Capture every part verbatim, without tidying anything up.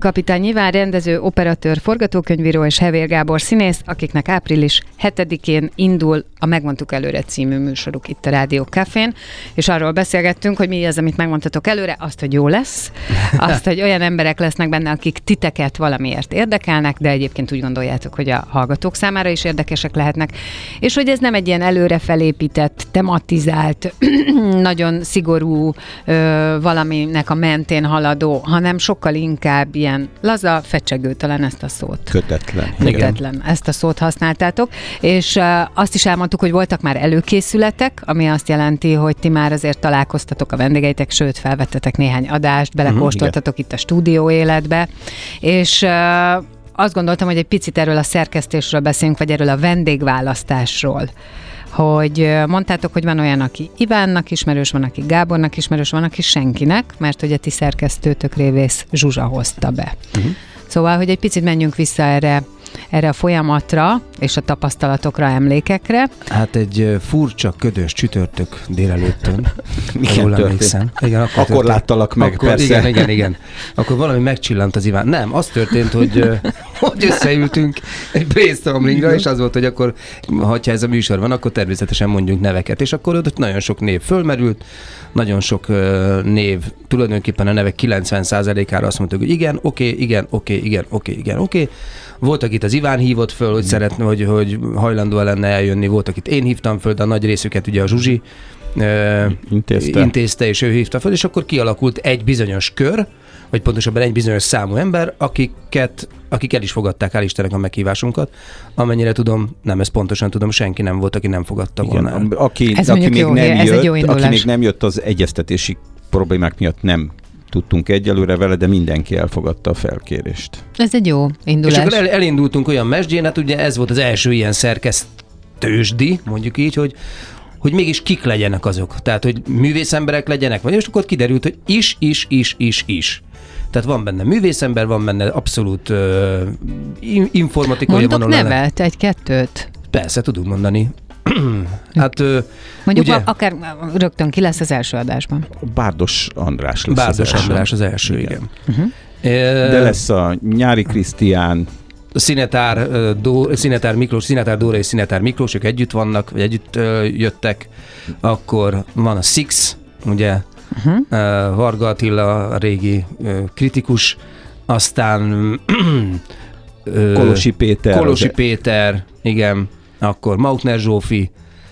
Kapitány Iván rendező, operatőr, forgatókönyvíró és Hevér Gábor színész, akiknek április hetedikén indul a Megmondtuk előre című műsoruk itt a Rádió Cafén, és arról beszélgettünk, hogy mi az, amit megmondtatok előre, azt, hogy jó lesz, azt, hogy olyan emberek lesznek benne, akik titeket valamiért érdekelnek, de egyébként úgy gondoljátok, hogy a hallgatók számára is érdekesek lehetnek, és hogy ez nem egy ilyen előre felépített, tematizált, nagyon szigorú ö, valaminek a mentén haladó, hanem sokkal inkább ilyen laza, fecsegő, talán ezt a szót. Kötetlen. Kötetlen. Igen. Ezt a szót használtátok, és uh, azt is elmondtuk, hogy voltak már előkészületek, ami azt jelenti, hogy ti már azért találkoztatok a vendégeitek, sőt, felvettetek néhány adást, belekóstoltatok uh-huh, itt a stúdió életbe, és uh, azt gondoltam, hogy egy picit erről a szerkesztésről beszélünk, vagy erről a vendégválasztásról, hogy mondtátok, hogy van olyan, aki Ivánnak ismerős, van, aki Gábornak ismerős, van, aki senkinek, mert hogy a ti szerkesztőtök révész Zsuzsa hozta be. Uh-huh. Szóval, hogy egy picit menjünk vissza erre, erre a folyamatra, és a tapasztalatokra, emlékekre. Hát egy furcsa, ködös csütörtök délelőttön. Igen, történt. Igen, akkor akkor láttalak meg, akkor, persze. Igen, igen, igen. Akkor valami megcsillant az Iván. Nem, az történt, hogy, hogy összeültünk egy brainstormingra, és az volt, hogy akkor, ha ez a műsor van, akkor természetesen mondjunk neveket. És akkor ott nagyon sok név fölmerült, nagyon sok uh, név, tulajdonképpen a nevek kilencven százalékára azt mondtuk, hogy igen, oké, okay, igen, oké, okay, igen, oké, okay, igen, oké. Okay. Volt, akit az Iván hívott föl, hogy szeretne, hogy, hogy hajlandó lenne eljönni, volt, akit én hívtam föl, de a nagy részüket ugye a Zsuzsi uh, intézte. intézte, és ő hívta föl, és akkor kialakult egy bizonyos kör, vagy pontosabban egy bizonyos számú ember, akiket, akik el is fogadták, hál' Istennek, a meghívásunkat. Amennyire tudom, nem, ezt pontosan tudom, senki nem volt, aki nem fogadta volna el. Aki, aki, még jó, nem jött, aki még nem jött, az egyeztetési problémák miatt nem tudtunk egyelőre vele, de mindenki elfogadta a felkérést. Ez egy jó indulás. És akkor el, elindultunk olyan mesdjén, hát ugye ez volt az első ilyen szerkesztősdi, mondjuk így, hogy hogy mégis kik legyenek azok. Tehát, hogy művészemberek legyenek, vagy és akkor kiderült, hogy is, is, is, is, is. Tehát van benne művészember, van benne abszolút uh, informatikai vonal. Mondok nevet, egy-kettőt? Persze, tudunk mondani. Hát, mondjuk ugye, akár rögtön ki lesz az első adásban. Bárdos András lesz Bárdos az első. András az első, igen. igen. Uh-huh. De lesz a Nyári Krisztián, Szinetár, Dó, Szinetár Miklós, Szinetár Dóra és Szinetár Miklós, ők együtt vannak, vagy együtt uh, jöttek. Akkor van a Six, ugye, uh-huh. uh, Varga Attila, a régi uh, kritikus, aztán uh, Kolosi Péter. Kolosi Péter, igen. Akkor Mautner Zsófi,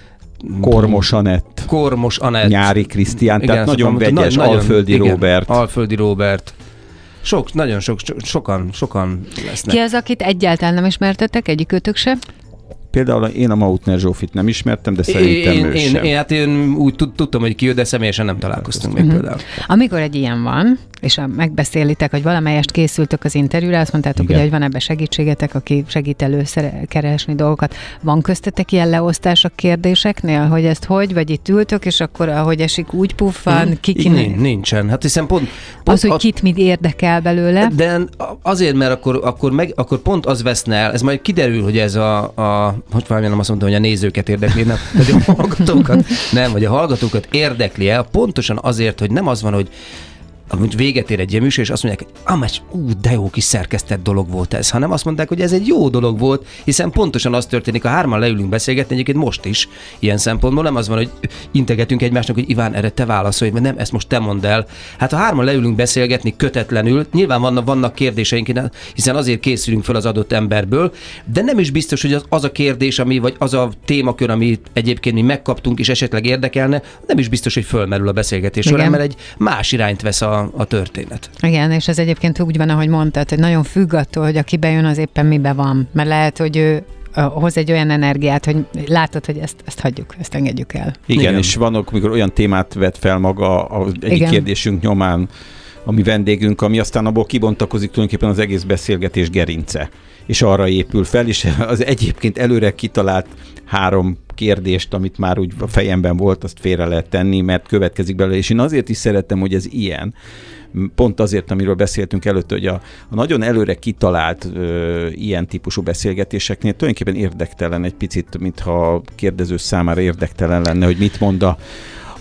Kormos Anett, Kormos Anett, Nyári Krisztián, tehát igen, nagyon vegyes, na, Alföldi igen, Róbert. Alföldi Róbert. Sok, nagyon sok, sokan, sokan lesznek. Ki az, akit egyáltalán nem ismertettek, egyikőtök se? Például én a Mautner Zsófit nem ismertem, de szerintem én, ő én, sem. Én, hát én úgy tudtam, hogy ki ő, de személyesen nem találkoztunk még uh-huh. például. Amikor egy ilyen van, és megbeszélitek, hogy valamelyest készültök az interjúra, azt mondtátok, ugye, hogy van ebbe segítségetek, aki segít előkeresni dolgokat. Van köztetek ilyen leosztás a kérdéseknél, hogy ezt hogy, vagy itt ültök, és akkor ahogy esik, úgy puffan, hmm. ki Nincs, nincsen. Hát hiszen pont, pont az, hogy a... kit mit érdekel belőle. De azért, mert akkor, akkor, meg, akkor pont az veszne el, ez majd kiderül, hogy ez a, a hogy valamilyen azt mondtam, hogy a nézőket érdekli, nem, vagy a hallgatókat, nem, vagy a hallgatókat érdekli el, pontosan azért, hogy nem az van, hogy amúgy véget ér egy ilyen műsor, és azt mondják, hogy ú, de jó kis szerkesztett dolog volt ez, hanem azt mondták, hogy ez egy jó dolog volt, hiszen pontosan az történik, ha hárman leülünk beszélgetni, egyébként most is ilyen szempontból, nem az van, hogy integetünk egymásnak, hogy Iván, erre te válaszolj, mert nem, ezt most te mondd el. Hát ha hárman leülünk beszélgetni kötetlenül, nyilván vannak, vannak kérdéseink, hiszen azért készülünk fel az adott emberből, de nem is biztos, hogy az, az a kérdés, ami, vagy az a témakör, amit egyébként mi megkaptunk, és esetleg érdekelne, nem is biztos, hogy fölmerül a beszélgetés során, mert egy más irányt vesz a a történet. Igen, és ez egyébként úgy van, ahogy mondtad, hogy nagyon függ attól, hogy aki bejön, az éppen mibe van. Mert lehet, hogy ő hoz egy olyan energiát, hogy látod, hogy ezt, ezt hagyjuk, ezt engedjük el. Igen, Igen. És vannak, amikor olyan témát vet fel maga az egyik Igen. kérdésünk nyomán, a mi vendégünk, ami aztán abból kibontakozik tulajdonképpen az egész beszélgetés gerince. És arra épül fel, és az egyébként előre kitalált három kérdést, amit már úgy a fejemben volt, azt félre lehet tenni, mert következik belőle, és én azért is szerettem, hogy ez ilyen. Pont azért, amiről beszéltünk előtt, hogy a, a nagyon előre kitalált ö, ilyen típusú beszélgetéseknél tulajdonképpen érdektelen egy picit, mintha a kérdező számára érdektelen lenne, hogy mit mond a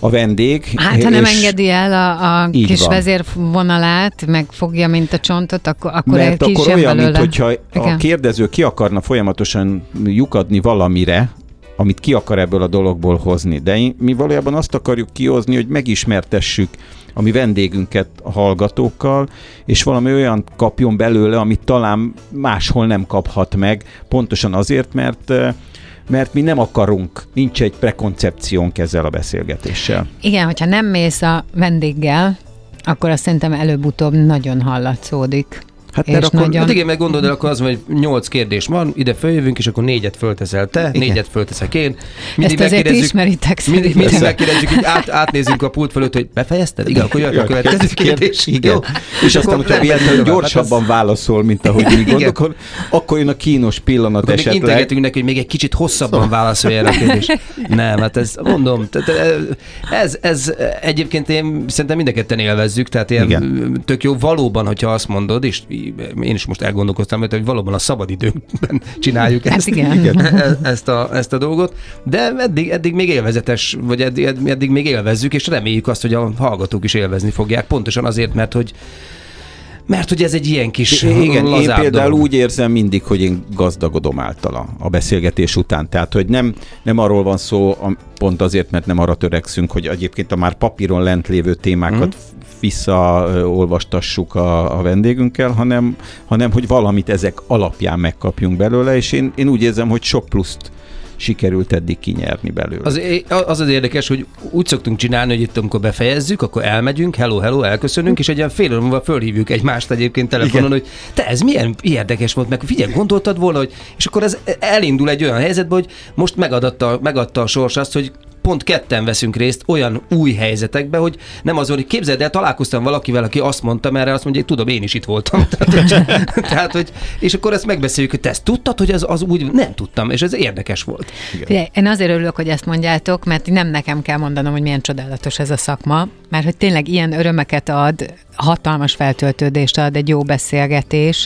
a vendég. Hát, ha nem engedi el a, a kis van. vezérvonalát, meg fogja, mint a csontot, akkor, akkor Mert el akkor olyan, belőle. mint hogyha a kérdező ki akarna folyamatosan lyukadni valamire, amit ki akar ebből a dologból hozni. De mi valójában azt akarjuk kihozni, hogy megismertessük a mi vendégünket a hallgatókkal, és valami olyan kapjon belőle, amit talán máshol nem kaphat meg, pontosan azért, mert mert mi nem akarunk, nincs egy prekoncepciónk ezzel a beszélgetéssel. Igen, hogyha nem mész a vendéggel, akkor azt szerintem előbb-utóbb nagyon hallatszódik. Hát, mert akkor, nagyon... hát igen, meg gondolod el, akkor az, hogy nyolc kérdés van, ide följövünk, és akkor négyet fölteszel te, igen. négyet fölteszek én. Mindig ezt azért ismeritek szerintem. Mindig, mindig megkérdezzük, így át, átnézünk a pult fölött, hogy befejezted? Igen, akkor jöjjön a következő kérdés. Igen. Jó. És, és aztán utána ilyen gyorsabban hát válaszol, mint ahogy mi gondolunk, akkor jön a kínos pillanat akkor esetleg. Még integetünk neki, hogy még egy kicsit hosszabban válaszolja erre a kérdést. Nem, hát ez, mondom, ez, ez egyébként én szerintem mind a ketten élvezzük, tehát ilyen tök jó valóban, hogyha azt mondod, és én is most elgondolkoztam, hogy valóban a szabadidőnkben csináljuk ezt, hát igen. ezt, a, ezt a dolgot, de eddig, eddig még élvezetes, vagy eddig, eddig még élvezzük, és reméljük azt, hogy a hallgatók is élvezni fogják, pontosan azért, mert hogy Mert hogy ez egy ilyen kis igen, lazább én például dolog. úgy érzem mindig, hogy én gazdagodom általa a beszélgetés után. Tehát, hogy nem, nem arról van szó, pont azért, mert nem arra törekszünk, hogy egyébként a már papíron lent lévő témákat mm. visszaolvastassuk a, a vendégünkkel, hanem, hanem hogy valamit ezek alapján megkapjunk belőle, és én, én úgy érzem, hogy sok pluszt sikerült eddig kinyerni belőle. Az, az az érdekes, hogy úgy szoktunk csinálni, hogy itt amikor befejezzük, akkor elmegyünk, hello, hello, elköszönünk, és egy ilyen fél óra múlva fölhívjuk egymást egyébként telefonon, igen. hogy te ez milyen érdekes volt, meg figyelj, gondoltad volna, hogy és akkor ez elindul egy olyan helyzetbe, hogy most megadta, megadta a sors azt, hogy pont ketten veszünk részt olyan új helyzetekbe, hogy nem azon, hogy képzeld el, találkoztam valakivel, aki azt mondta, mert azt mondja, hogy tudom, én is itt voltam. Tehát, hogy, tehát, hogy, és akkor ezt megbeszéljük, hogy te ezt tudtad, hogy az, az úgy nem tudtam, és ez érdekes volt. Igen. Én azért örülök, hogy ezt mondjátok, mert nem nekem kell mondanom, hogy milyen csodálatos ez a szakma, mert hogy tényleg ilyen örömeket ad, hatalmas feltöltődést ad egy jó beszélgetés.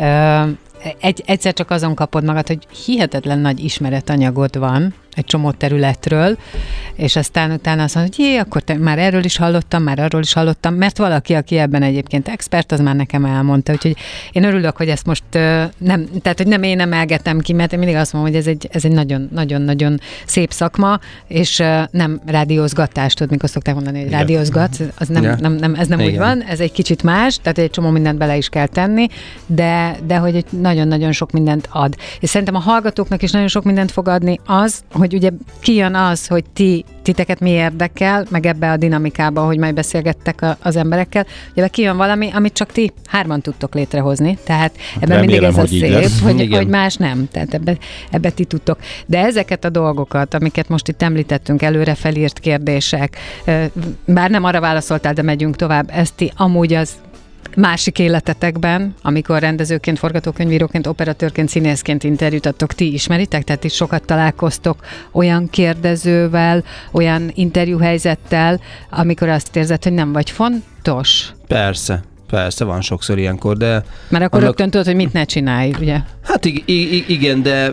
Egy, egyszer csak azon kapod magad, hogy hihetetlen nagy ismeretanyagod van egy csomó területről, és aztán utána azt mondod, hogy jé, akkor te, már erről is hallottam, már arról is hallottam, mert valaki, aki ebben egyébként expert, az már nekem elmondta. Úgyhogy én örülök, hogy ezt most nem, tehát hogy nem én emelgetem ki, mert én mindig azt mondom, hogy ez egy, ez egy nagyon, nagyon, nagyon szép szakma, és nem rádiózgatást, tudod, mikor szokták mondani, hogy rádiózgat, az nem, ja. nem, nem, ez nem igen. úgy van, ez egy kicsit más, tehát egy csomó mindent bele is kell tenni, de, de hogy egy nagyon-nagyon sok mindent ad. És szerintem a hallgatóknak is nagyon sok mindent fog adni az, hogy ugye kijön az, hogy ti, titeket mi érdekel, meg ebbe a dinamikába, hogy majd beszélgettek a, az emberekkel, ugye kijön valami, amit csak ti hárman tudtok létrehozni, tehát ebben mindig ez a szép, hogy, hogy más nem, tehát ebbe, ebbe ti tudtok. De ezeket a dolgokat, amiket most itt említettünk, előre felírt kérdések, bár nem arra válaszoltál, de megyünk tovább, ezt ti amúgy az másik életetekben, amikor rendezőként, forgatókönyvíróként, operatőrként, színészként interjút adtok, ti ismeritek? Tehát is sokat találkoztok olyan kérdezővel, olyan interjúhelyzettel, amikor azt érzed, hogy nem vagy fontos? Persze. Persze, van sokszor ilyenkor, de... Mert akkor annak... rögtön tudod, hogy mit ne csinálj, ugye? Hát igen, de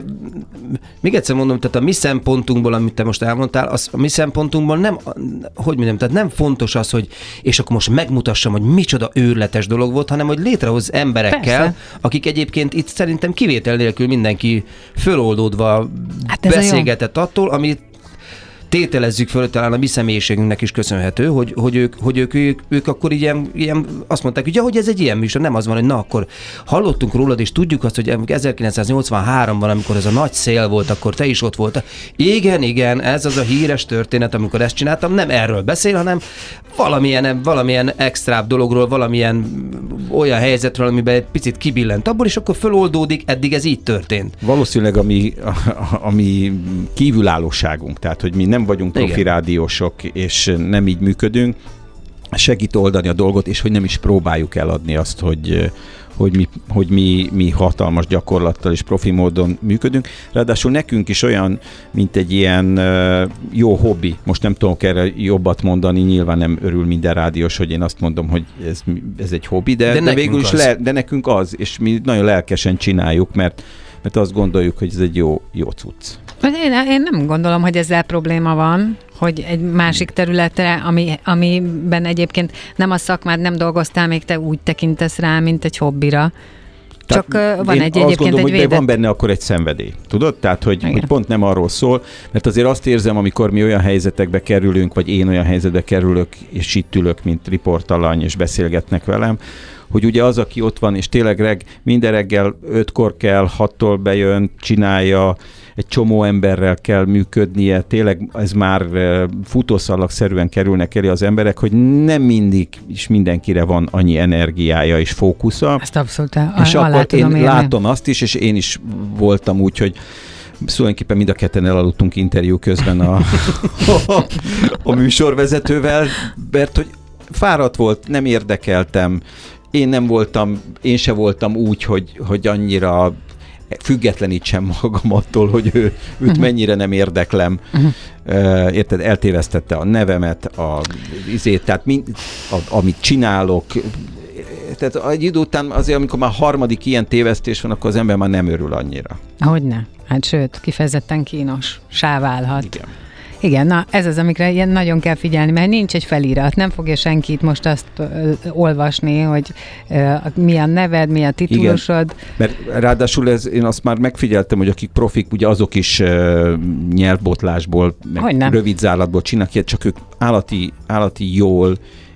még egyszer mondom, tehát a mi szempontunkból, amit te most elmondtál, az a mi szempontunkból nem, hogy mondjam, tehát nem fontos az, hogy és akkor most megmutassam, hogy micsoda őrletes dolog volt, hanem hogy létrehoz emberekkel, persze. akik egyébként itt szerintem kivétel nélkül mindenki föloldódva hát beszélgetett attól, amit tételezzük föl, talán a mi személyiségünknek is köszönhető, hogy, hogy, ők, hogy ők, ők, ők akkor ilyen, ilyen, azt mondták, hogy ja, hogy ez egy ilyen műsor, nem az van, hogy na akkor hallottunk rólad, és tudjuk azt, hogy ezerkilencszáznyolcvanháromban, amikor ez a nagy szél volt, akkor te is ott voltál. Igen, igen, ez az a híres történet, amikor ezt csináltam, nem erről beszél, hanem valamilyen, valamilyen extrább dologról, valamilyen olyan helyzetről, amiben egy picit kibillent abból, és akkor föloldódik, eddig ez így történt. Valószínűleg a mi, a, a mi kívülállóságunk, tehát hogy mi nem vagyunk profi igen. rádiósok, és nem így működünk, segít oldani a dolgot, és hogy nem is próbáljuk eladni azt, hogy, hogy, mi, hogy mi, mi hatalmas gyakorlattal és profi módon működünk. Ráadásul nekünk is olyan, mint egy ilyen jó hobbi. Most nem tudok erre jobbat mondani, nyilván nem örül minden rádiós, hogy én azt mondom, hogy ez, ez egy hobbi, de, de, de végül is le, de nekünk az, és mi nagyon lelkesen csináljuk, mert, mert azt gondoljuk, hogy ez egy jó, jó cucc. Én, én nem gondolom, hogy ezzel probléma van. hogy egy másik területre, ami, amiben egyébként nem a szakmád, nem dolgoztál, még te úgy tekintesz rá, mint egy hobbira. Csak Tehát van egy egyébként gondolom, egy hogy védett... van benne akkor egy szenvedély. Tudod? Tehát, hogy, hogy pont nem arról szól, mert azért azt érzem, amikor mi olyan helyzetekbe kerülünk, vagy én olyan helyzetbe kerülök, és itt ülök, mint riportalany, és beszélgetnek velem, hogy ugye az, aki ott van, és tényleg reg, minden reggel ötkor kell, hattól bejön, csinálja, egy csomó emberrel kell működnie, tényleg ez már futószalagszerűen kerülnek elé az emberek, hogy nem mindig is mindenkire van annyi energiája és fókusza. Ezt abszolút és alá akkor tudom én érni. látom azt is, és én is voltam úgy, hogy tulajdonképpen mind a ketten elaludtunk interjú közben a, a, a műsorvezetővel, mert hogy fáradt volt, nem érdekeltem, én nem voltam, én se voltam úgy, hogy, hogy annyira függetlenítsem magam attól, hogy ő, őt uh-huh. mennyire nem érdeklem. Uh-huh. Uh, érted, eltévesztette a nevemet, a izét, tehát mind, a, amit csinálok. Tehát egy idő után azért, amikor már harmadik ilyen tévesztés van, akkor az ember már nem örül annyira. Hogyne. Hát sőt, kifejezetten kínos. Sáválhat. Igen. Igen, na ez az, amikre ilyen nagyon kell figyelni, mert nincs egy felirat, nem fogja senki itt most azt ö, olvasni, hogy ö, mi a neved, mi a titulusod. Igen, mert ráadásul ez, én azt már megfigyeltem, hogy akik profik, ugye azok is ö, nyelvbotlásból, meg rövidzárlatból csinálják, csak ők állati, állati jól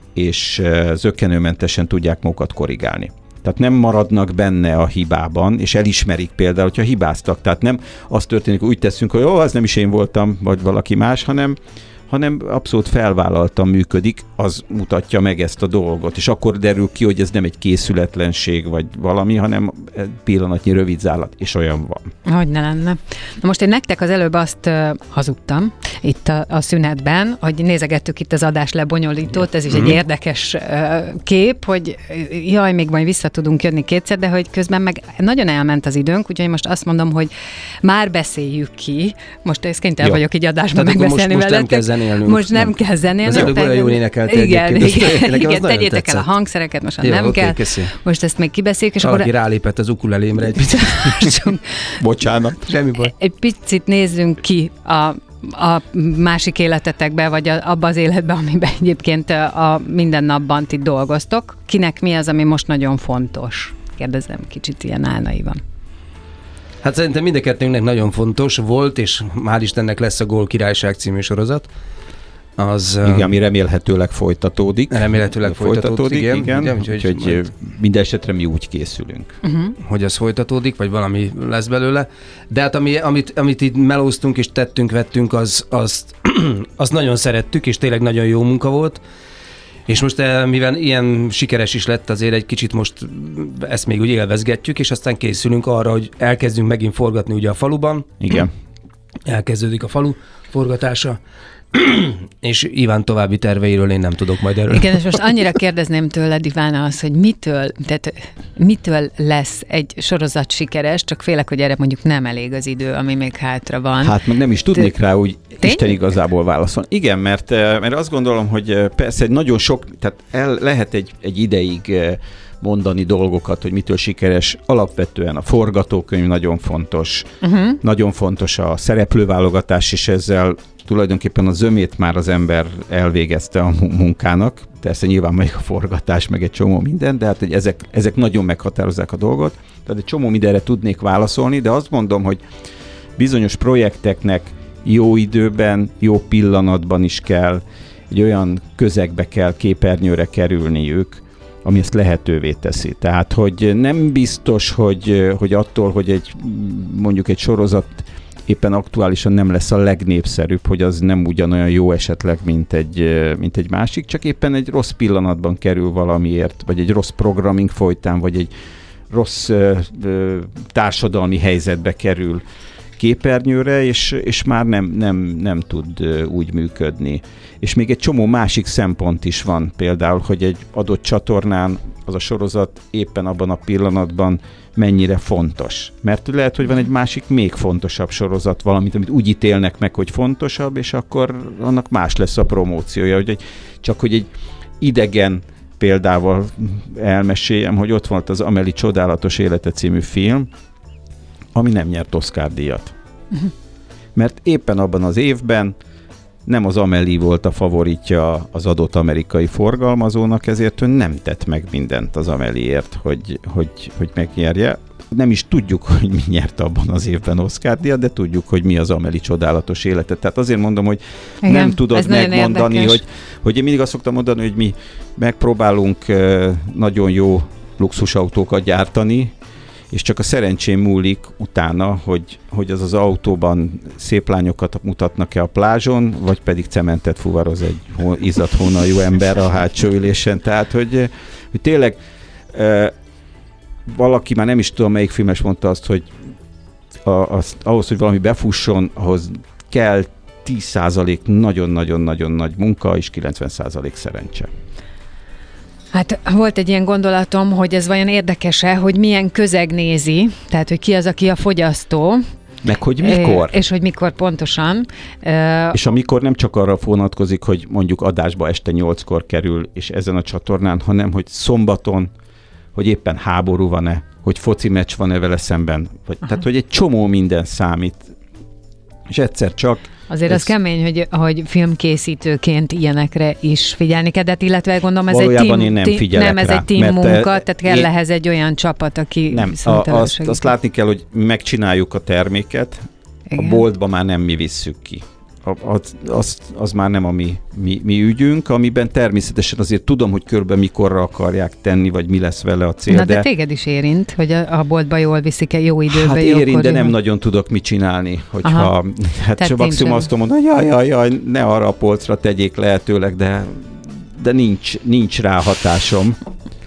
és ö, zökkenőmentesen tudják magukat korrigálni. Tehát nem maradnak benne a hibában, és elismerik például, hogyha hibáztak. Tehát nem az történik, hogy úgy teszünk, hogy ó, az nem is én voltam, vagy valaki más, hanem, hanem abszolút felvállaltan működik, az mutatja meg ezt a dolgot. És akkor derül ki, hogy ez nem egy készületlenség, vagy valami, hanem pillanatnyi rövidzárlat, és olyan van. Hogy ne lenne. Na most én nektek az előbb azt uh, hazudtam, itt a, a szünetben, hogy nézegettük itt az adás lebonyolítót, ez is egy mm. érdekes uh, kép, hogy jaj, még majd vissza tudunk jönni kétszer, de hogy közben meg nagyon elment az időnk, úgyhogy most azt mondom, hogy már beszéljük ki, most ezt kénytelen vagyok így adásban tehát megbeszélni most, most veletek. Nem kell zenélnünk. Most nem, nem kell zenélni. Az előbb olyan jól énekeltél. Igen, igen, igen tegyétek tetszett. el a hangszereket, most Jó, nem okay, kell. Köszi. Most ezt még kibeszéljük. És valaki akkor... rálépett az ukulelémre egy picit. Bocsánat. Semmi baj. Egy picit nézzünk ki a, a másik életetekbe, vagy a, abba az életbe, amiben egyébként a mindennapban ti dolgoztok. Kinek mi az, ami most nagyon fontos? Kérdezem kicsit ilyen álnaiban. Hát szerintem mind a kettőnknek nagyon fontos volt, és hál' Istennek lesz a Gól Királyság című sorozat. Az, igen, ami remélhetőleg folytatódik. Remélhetőleg folytatódik, folytatódik igen. igen. igen úgyhogy úgyhogy majd... minden esetre mi úgy készülünk. Uh-huh. Hogy az folytatódik, vagy valami lesz belőle. De hát ami, amit, amit itt melóztunk és tettünk, vettünk, az, azt, azt nagyon szerettük, és tényleg nagyon jó munka volt. És most mivel ilyen sikeres is lett, azért egy kicsit most ezt még úgy élvezgetjük, és aztán készülünk arra, hogy elkezdünk megint forgatni ugye a faluban. Igen. Elkezdődik a falu forgatása. És Iván további terveiről én nem tudok majd erről. Igen, és most annyira kérdezném tőled, Iván, az, hogy mitől, tehát mitől lesz egy sorozat sikeres, csak félek, hogy erre mondjuk nem elég az idő, ami még hátra van. Hát meg nem is tudnék Te... rá úgy Tény? Isten igazából válaszolni. Igen, mert, mert azt gondolom, hogy persze egy nagyon sok, tehát el, lehet egy, egy ideig mondani dolgokat, hogy mitől sikeres. Alapvetően a forgatókönyv nagyon fontos. Uh-huh. Nagyon fontos a szereplőválogatás, és ezzel tulajdonképpen a zömét már az ember elvégezte a munkának. Persze nyilván meg a forgatás, meg egy csomó minden, de hát hogy ezek, ezek nagyon meghatározzák a dolgot. Tehát egy csomó mindenre tudnék válaszolni, de azt mondom, hogy bizonyos projekteknek jó időben, jó pillanatban is kell, egy olyan közegbe kell képernyőre kerülniük, ami ezt lehetővé teszi. Tehát, hogy nem biztos, hogy, hogy attól, hogy egy mondjuk egy sorozat éppen aktuálisan nem lesz a legnépszerűbb, hogy az nem ugyanolyan jó esetleg, mint egy, mint egy másik, csak éppen egy rossz pillanatban kerül valamiért, vagy egy rossz programming folytán, vagy egy rossz ö, ö, társadalmi helyzetbe kerül képernyőre, és, és már nem, nem, nem tud ö, úgy működni. És még egy csomó másik szempont is van, például, hogy egy adott csatornán az a sorozat éppen abban a pillanatban mennyire fontos. Mert lehet, hogy van egy másik még fontosabb sorozat, valamit, amit úgy ítélnek meg, hogy fontosabb, és akkor annak más lesz a promóciója. Hogy egy, csak hogy egy idegen példával elmeséljem, hogy ott volt az Amélie Csodálatos élete című film, ami nem nyert Oscar-díjat. Uh-huh. Mert éppen abban az évben nem az Amelie volt a favoritja az adott amerikai forgalmazónak, ezért ő nem tett meg mindent az Amelieért, hogy, hogy, hogy megnyerje. Nem is tudjuk, hogy mi nyert abban az évben Oscar-díjat, de tudjuk, hogy mi az Amelie csodálatos élete. Tehát azért mondom, hogy igen, nem tudod megmondani, hogy, hogy én mindig azt szoktam mondani, hogy mi megpróbálunk nagyon jó luxusautókat gyártani, és csak a szerencsém múlik utána, hogy, hogy az az autóban szép lányokat mutatnak-e a plázson, vagy pedig cementet fuvaroz egy izzadt hónajú ember a hátsó ülésen. Tehát, hogy, hogy tényleg e, valaki, már nem is tudom, melyik filmes mondta azt, hogy a, az, ahhoz, hogy valami befusson, ahhoz kell tíz százalék nagyon-nagyon-nagyon nagy munka, és kilencven százalék szerencse. Hát volt egy ilyen gondolatom, hogy ez vajon érdekes-e, hogy milyen közeg nézi, tehát hogy ki az, aki a fogyasztó. Meg hogy mikor. És hogy mikor pontosan. És amikor nem csak arra vonatkozik, hogy mondjuk adásba este nyolckor kerül, és ezen a csatornán, hanem hogy szombaton, hogy éppen háború van-e, hogy foci meccs van-e vele szemben. Vagy, tehát, hogy egy csomó minden számít. És egyszer csak azért ez... az kemény, hogy, hogy filmkészítőként ilyenekre is figyelni kell, de illetve gondolom ez egy team, én nem figyelek nem, ez rá, egy team munka, tehát kell én... ehhez egy olyan csapat, aki nem, a, azt, azt látni kell, hogy megcsináljuk a terméket, igen. A boltba már nem mi visszük ki. Az, az, az már nem a mi, mi, mi ügyünk, amiben természetesen azért tudom, hogy körbe mikorra akarják tenni, vagy mi lesz vele a cél. Na de, de téged is érint, hogy a, a boltba jól viszik-e jó időben. Hát érint, de nem nagyon tudok mit csinálni, hogyha aha. Hát csak maximum azt mondom, hogy jaj, jaj, jaj, ne arra a polcra tegyék lehetőleg, de, de nincs, nincs rá hatásom.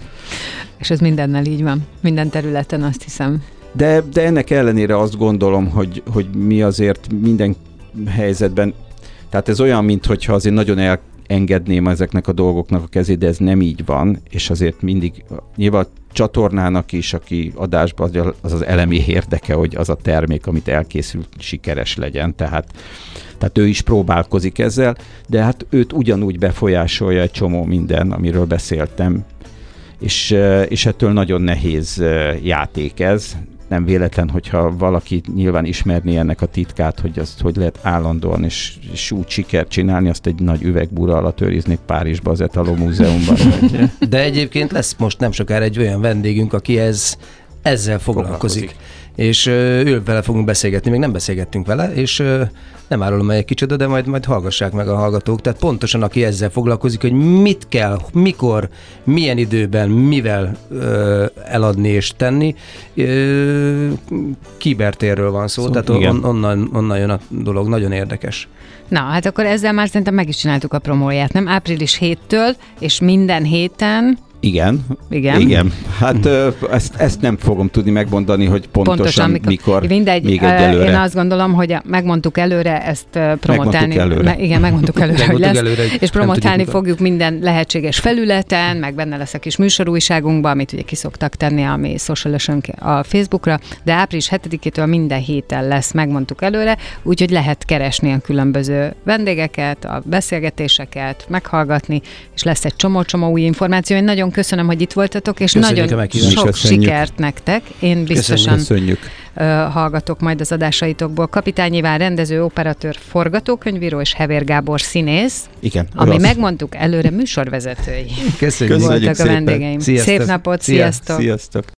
És ez mindennel így van, minden területen azt hiszem. De, de ennek ellenére azt gondolom, hogy, hogy mi azért minden helyzetben, tehát ez olyan, mintha azért nagyon elengedném ezeknek a dolgoknak a kezét, de ez nem így van, és azért mindig nyilván a csatornának is, aki adásban, az az elemi érdeke, hogy az a termék, amit elkészült, sikeres legyen, tehát, tehát ő is próbálkozik ezzel, de hát őt ugyanúgy befolyásolja egy csomó minden, amiről beszéltem, és, és ettől nagyon nehéz játék ez. Nem véletlen, hogyha valaki nyilván ismerné ennek a titkát, hogy azt hogy lehet állandóan és, és úgy sikert csinálni, azt egy nagy üvegbúra alatt őriznék Párizsba, az Etaló Múzeumban. De egyébként lesz most nem sokára egy olyan vendégünk, aki ez, ezzel foglalkozik. foglalkozik. És ő vele fogunk beszélgetni, még nem beszélgettünk vele, és nem árulom el egy kicsoda, de majd, majd hallgassák meg a hallgatók. Tehát pontosan aki ezzel foglalkozik, hogy mit kell, mikor, milyen időben, mivel ö, eladni és tenni. Ö, kibertérről van szó, szóval tehát on, onnan, onnan jön a dolog, nagyon érdekes. Na, hát akkor ezzel már szerintem meg is csináltuk a promóját, nem? április hetedikén és minden héten. Igen, igen. igen. Hát ezt, ezt nem fogom tudni megmondani, hogy pontosan, pontosan mikor, mikor mindegy, még egyelőre. Én azt gondolom, hogy megmondtuk előre ezt promotálni. Megmondtuk előre. Me, igen, megmondtuk előre, hogy lesz. Előre, és promotálni fogjuk minden lehetséges felületen, meg benne lesz a kis műsorújságunkban, amit ugye kiszoktak tenni a mi socialosan a Facebookra, de április hetedikétől minden héten lesz, megmondtuk előre, úgyhogy lehet keresni a különböző vendégeket, a beszélgetéseket, meghallgatni, és lesz egy csomó-csomó új információ. Én nagyon köszönöm, hogy itt voltatok, és köszönjük, nagyon sok köszönjük. Sikert nektek. Én biztosan köszönjük. hallgatok majd az adásaitokból. Kapitány Iván rendező, operatőr, forgatókönyvíró és Hevér Gábor színész. Igen. Ami rossz. Megmondtuk előre műsorvezetői. Köszönjük. Voltak a vendégeim. Sziasztok. Szép napot, Szia. sziasztok. Sziasztok.